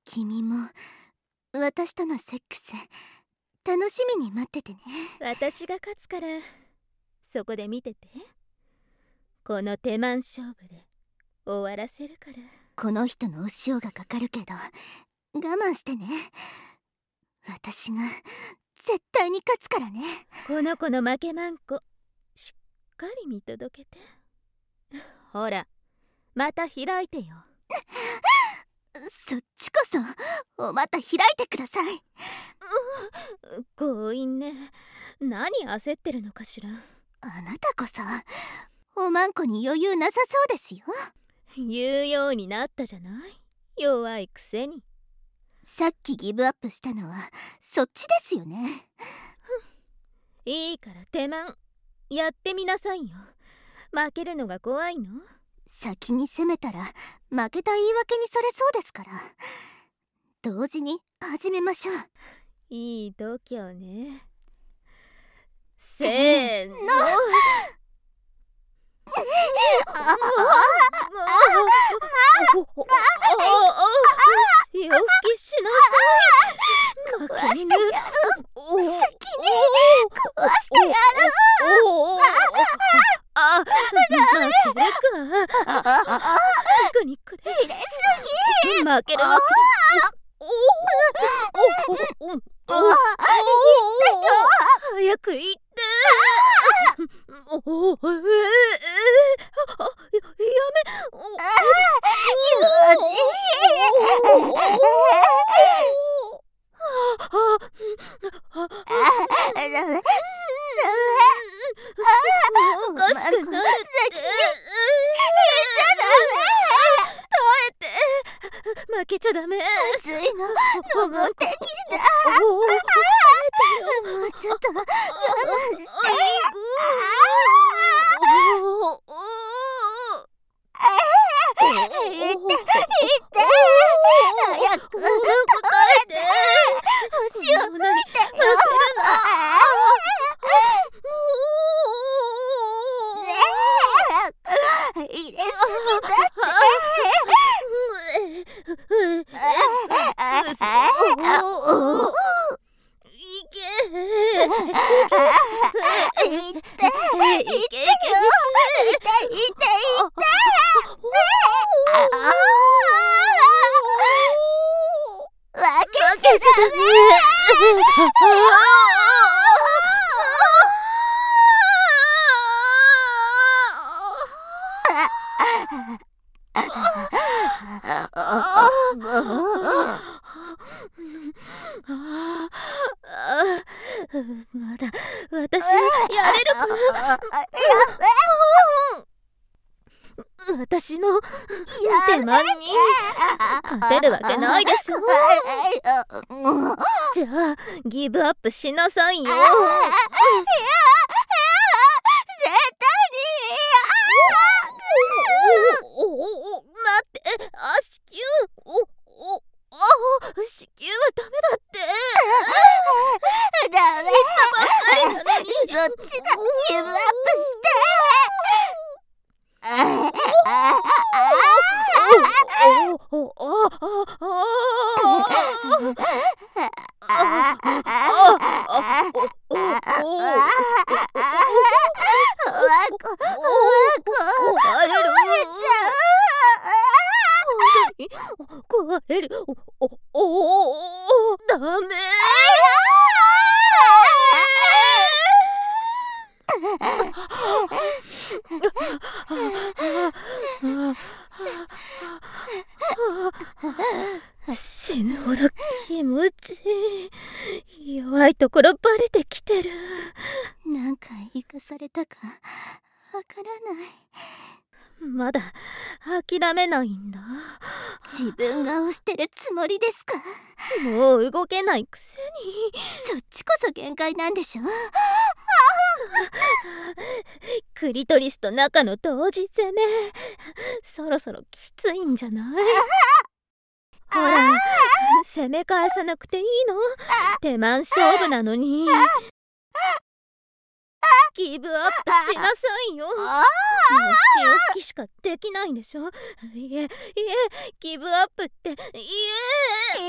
君も私とのセックス楽しみに待っててね。 私が勝つからそこで見てて。この手満勝負で終わらせるから。 この人のお塩がかかるけど我慢してね。私が絶対に勝つからね。 この子の負けまんこしっかり見届けて。ほらまた開いてよ。 そっちこそお股開いてください。 強引ね。何焦ってるのかしら。 あなたこそおまんこに余裕なさそうですよ。 言うようになったじゃない。弱いくせに。 さっきギブアップしたのはそっちですよね。 いいから手満やってみなさいよ。負けるのが怖いの？ 先に攻めたら負けた言い訳にされそうですから、同時に始めましょう。 いい度胸ね。せーの。潮吹きしなさい。 壊してやる。先に壊してやる。 あ、負けるか。テクニックで入れすぎ。 負けるわけ。早く言って。やめ。おかしくなるって。負けちゃダメ。 熱いの登ってきた。もうちょっと我慢して。早く答えて。 足を向いてよ。入れすぎだまだ私やれるかな。私の手間に勝てるわけないでしょ。じゃあギブアップしなさいよ。 絶対に待って、子宮子宮はダメだって。 ダメ。 言ったばっかりなのに。 そっちがギブアップして。 壊れる。ダメ。死ぬほど気持ちいい。弱いところバレてきてる。 何回生かされたかわからない。 まだ諦めないんだ。 自分が押してるつもりですか？ もう動けないくせに。 そっちこそ限界なんでしょ。 クリトリスと中の同時攻め、そろそろきついんじゃない？ほら、攻め返さなくていいの？手満勝負なのに。ギブアップしなさいよ。もう潮吹きしかできないんでしょ。いえギブアップって。いえ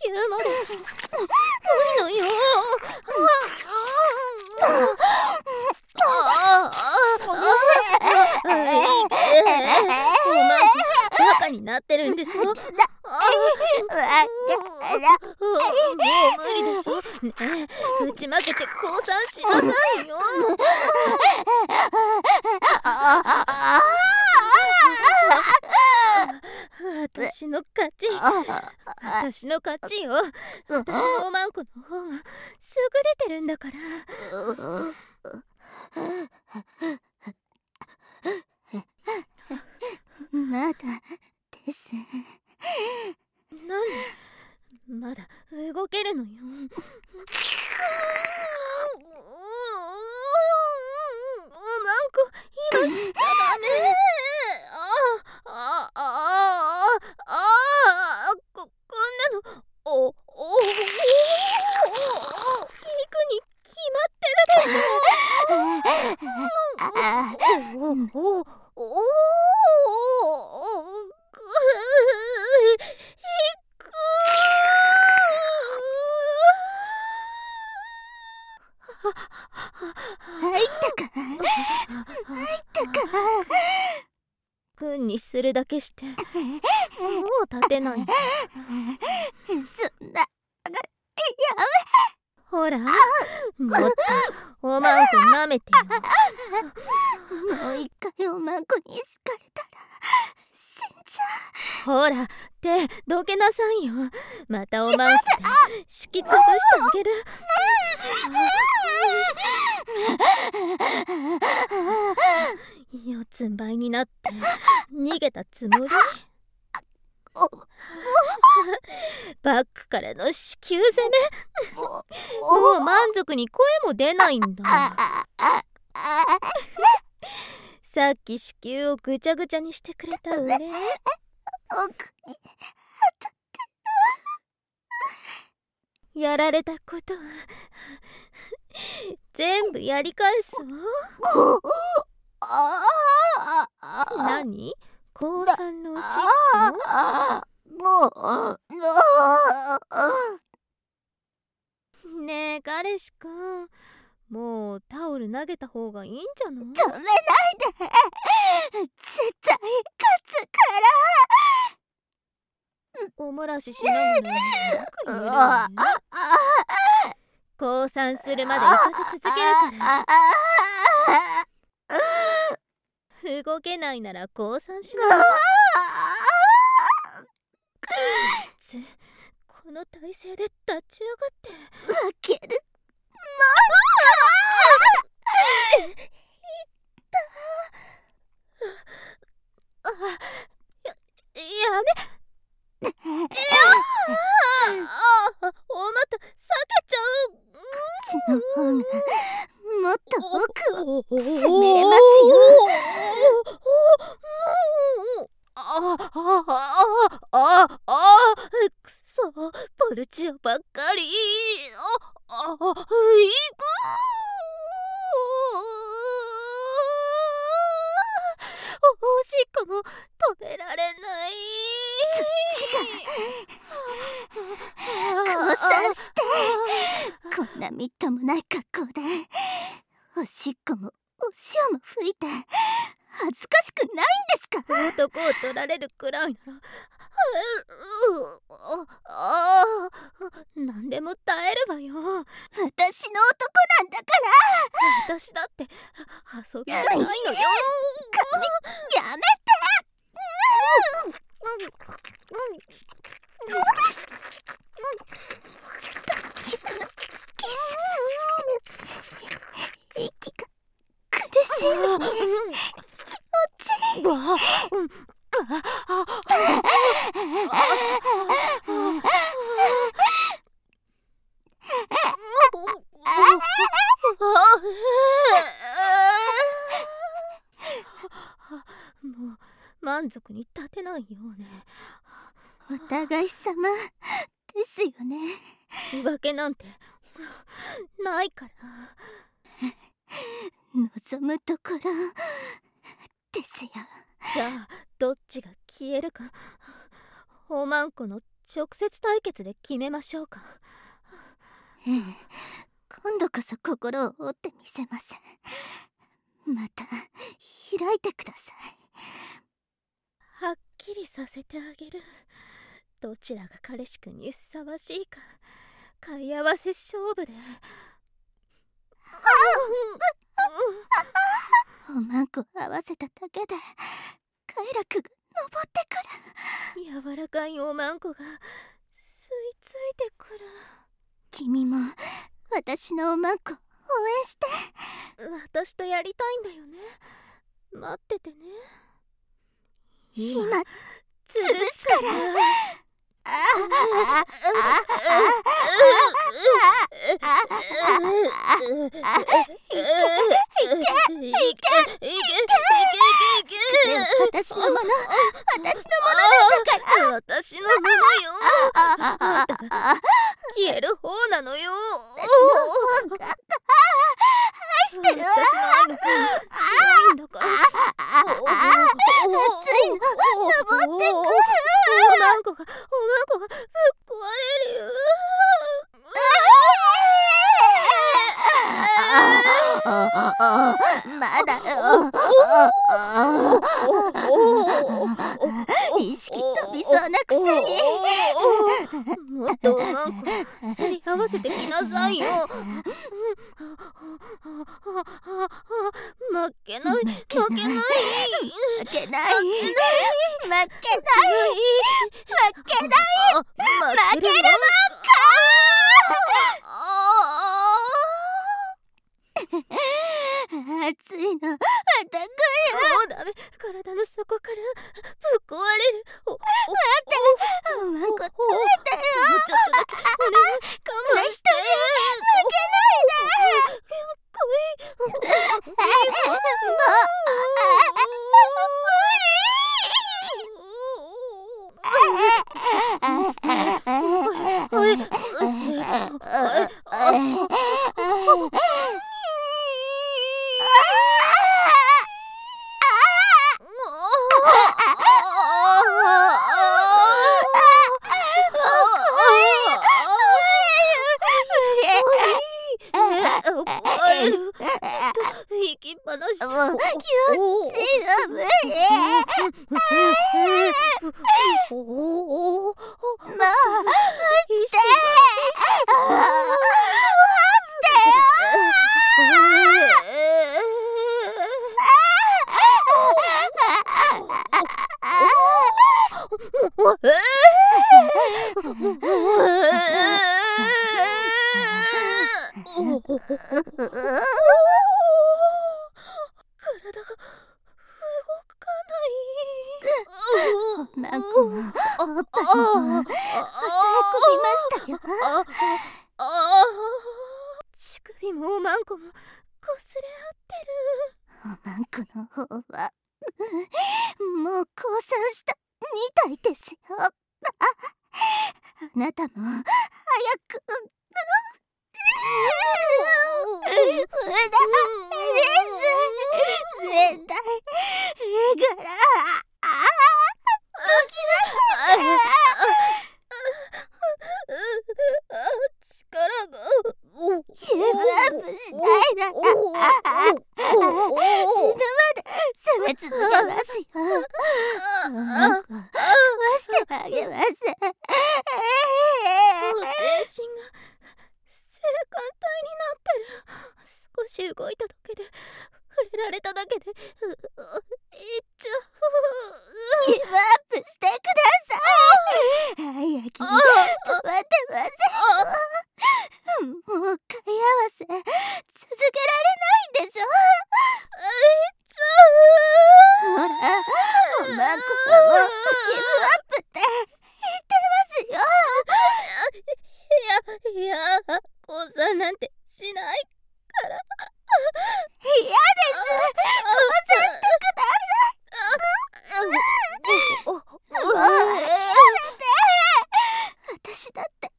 吸まですごいのよ。おまんこバカになってるんでしょ。もう無理でしょ。ねえ、打ち負けて降参しなさいよ。私の勝ち。私の勝ちよ。私のおまんこの方が優れてるんだから。 まだです。 なんでまだ動けるのよ。おまんこ今しちゃダメ。こんなの行くに決まってるでしょ。 入ったか。 君にするだけしてもう立てない。 そんな、 ほら、もっとおまんこ舐めてよ。 もう一回おまんこに好かれたら死んじゃう。ほら、手どけなさいよ。またおまんこで敷き潰してあげる。四つん這いになって逃げたつもり。バックからの子宮攻め。もう満足に声も出ないんだ。さっき子宮をぐちゃぐちゃにしてくれたお礼。 奥にやられたことは全部やり返すわ。何？降参のおしっこ？ねえ彼氏くん、もうタオル投げた方がいいんじゃない？ 止めないで。絶対勝つから。 おもらししながらよく言えるわね。降参するまで浮かせ続けるから。動けないなら降参しな。この体勢で立ち上がって負ける。 やめ。おまた避けちゃう。 こっちの方がもっと奥を攻めれますよ。 くそ、ポルチオばっかり。行く。おしっこも止められない。 そっちが降参してこんなみっともない格好でおしっこもお塩も吹いて恥ずかしくないんですか？ 男を取られるくらいなら何でも耐えるわよ。 私の男なんだから私だって遊びじゃないのよ。 やめて。息が苦しいのに気持ちいい。 もう満足に立てないよね。 お互い様ですよね。 言い訳なんてないから。 望むところですよ。 じゃあどっちが消えるかおまんこの直接対決で決めましょうか。 ええ、今度こそ心を折ってみせます。また開いてください。 はっきりさせてあげる。どちらが彼氏くんにふさわしいか買い合わせ勝負で。 おまんこ合わせただけで快楽が登ってくる。 柔らかいおまんこが吸い付いてくる。 君も私のおまんこ応援して。 私とやりたいんだよね。待っててね。 今潰すから。私のもの、私のものなんだから。 私のものよ。あんたが消える方なのよ。 私の方が愛してるわ。 私の愛の方が強いんだから。 熱いの登ってくる。 おまんこがぶっ壊れるよ。 まだよ。意識飛びそうなくせに。 もっとおまんこすり合わせてきなさいよ。負けない。 負けない。負けない。負けるばっか。熱いのまた来る。 もうダメ。体の底からぶっ壊れる。 待って、おまんこ食べてよ。 もうちょっとだけお願い。我慢して。 負けないで。 行きっぱなし。 もう気持ちが無理。もう落ちて。なんかもおっぱいも抑え込みましたよ。 乳首もおまんこもこすれ合ってる。 おまんこの方はもう降参したみたいですよ。あなたも早く無駄です絶対絵柄力がギブアップしないなら死ぬまで攻め続けますよ。おまんこ壊してあげます。 全身が性感帯になってる。少し動いただけで触れられただけでいっちゃう。 ギブアップしてください。早く止まってません。もう買い合わせ続けられないんでしょ。ほらおまんこはもうギブアップって言ってますよ。 いや降参なんてしないから。 嫌です。降参してください。もうやめて。私だって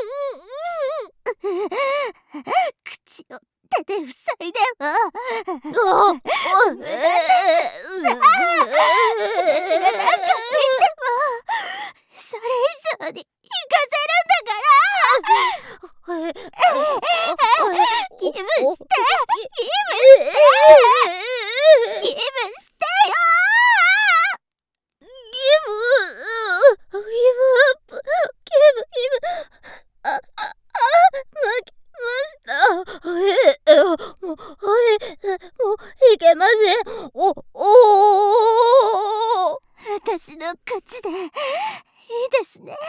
口を手で塞いでも私の勝ちでいいですね。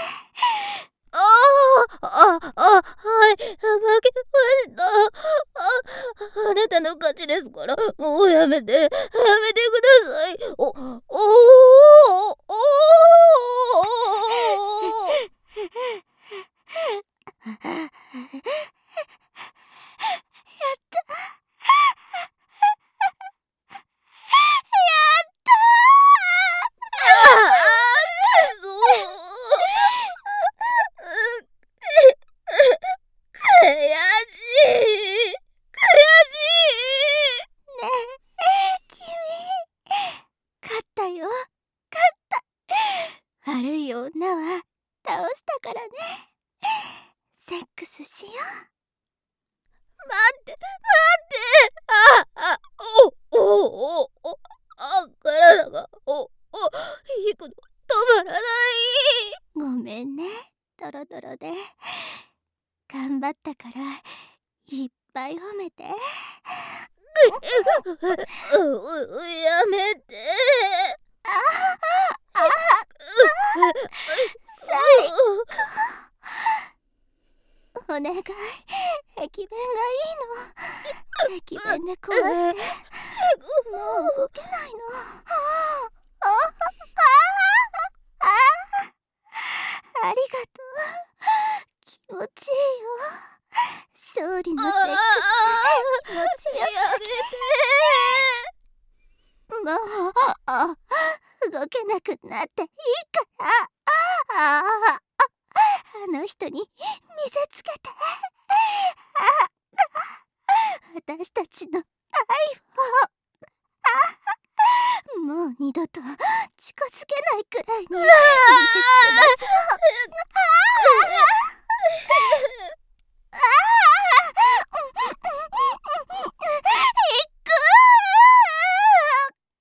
はい、負けました。あなたの勝ちですから、もうやめてください。 勝ったよ。悪い女は倒したからね。セックスしよう。 待って。体が、引くの止まらない。 ごめんね、ドロドロで。頑張ったからいっぱい褒めて。 やめて。 お願い、駅弁がいいの。駅弁で壊して。もう動けないの。ありがとう。気持ちいいよ。勝利のセックス、気持ちよすぎ。もう動けなくなっていいから。あの人に見せつけて。私たちの愛をもう二度と近づけないくらいに見せつけましょう。